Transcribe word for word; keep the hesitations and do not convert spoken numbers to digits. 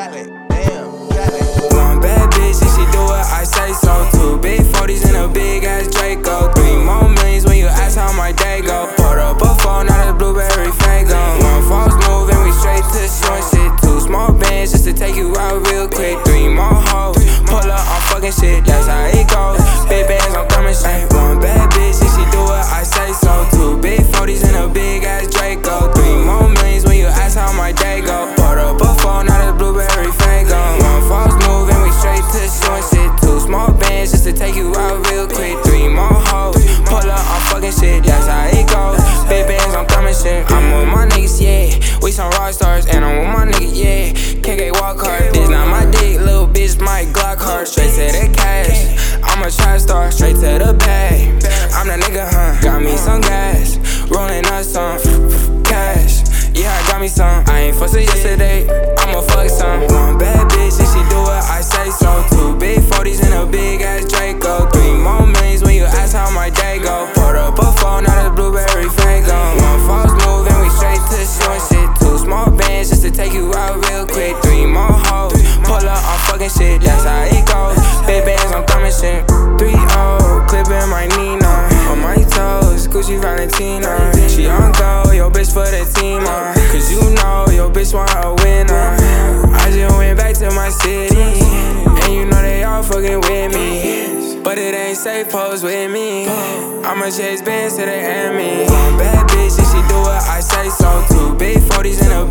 Cali, damn, Cali. One bad bitch and she do what I say so. Two big forties and a big ass Draco. Three more millions when you ask how my day go. Poured up a phone, not a blueberry fago. One false move and we straight to short shit. Two small bands just to take you out real quick. Three more hoes, pull up on fucking shit, that's how it goes. Big bands, I'm coming straight. One bad bitch and she do what I say so. Two big forties and a big ass Draco. Three more millions when you ask how my day go. Poured up a phone, not a blueberry fago. One false move and we straight to short shit. Two small bands just to take you out real quick. Three more hoes, pull up on fucking shit, that's how it goes. Big bands, I'm coming shit. I'm with my niggas, yeah. We some rock stars, and I'm with my niggas, yeah. K K walk hard, this not my dick, little bitch, my Glock hard. Straight to the cash, I'm a trap star, straight to the bag. I'm that nigga, huh? Got me some gas, rolling up some cash. Yeah, I got me some. I ain't fussing yesterday, I'ma fuck some. One bad bitch, and she do what I say so. Two big forties and a big ass Draco. Three more millions when you ask how my day go. Poured up a phone, not a blueberry fago. One false move and we straight to short shit. Two small bands just to take you out real quick. Three more hoes, pull up on fucking shit, that's how it goes. Big bands, I'm coming shit. Three oh, clipping my Nina. On my toes, Gucci Valentina. She on go, yo bitch for the team, uh. Cause you know, yo bitch want a winner. I just went back to my city, and you know they all fucking with me. But it ain't safe, pose with me. I'ma chase bands to the enemy. One bad bitch and she do what I say so. Two big forties and a